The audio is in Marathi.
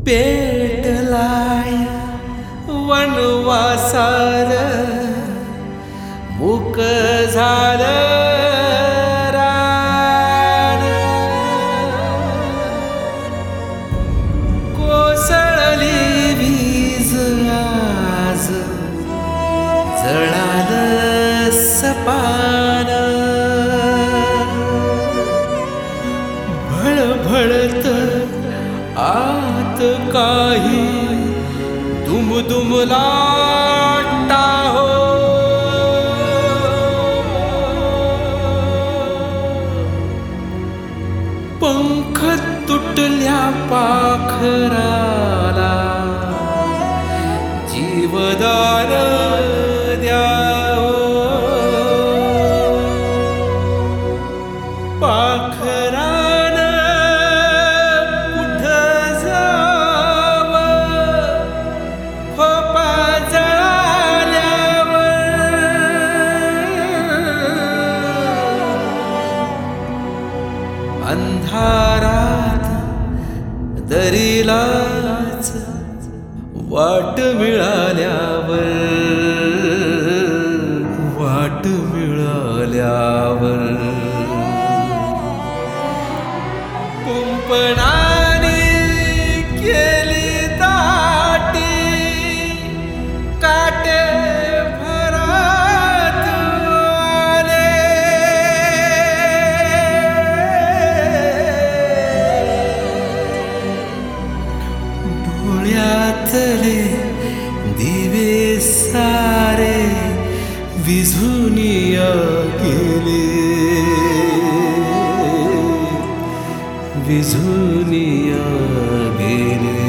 पेटलाय वनवासार मुक झालं रान, कोसळली वीज आज जळालं सपान, भळभळत आत काही दुमदुमला टाहो, पंख तुटल्या पाखराला जीवदान द्यावं, पाखरान कुठं जावं खोपा जळाल्यावर, अंधारात दरीलाच वाट मिळाल्यावर, वाट मिळाल्यावर कुंपणाने केली दाटी काटे भरात आले, डोळ्यातले दिवे सारे विझुनिया गेले, विझुनिया गेले.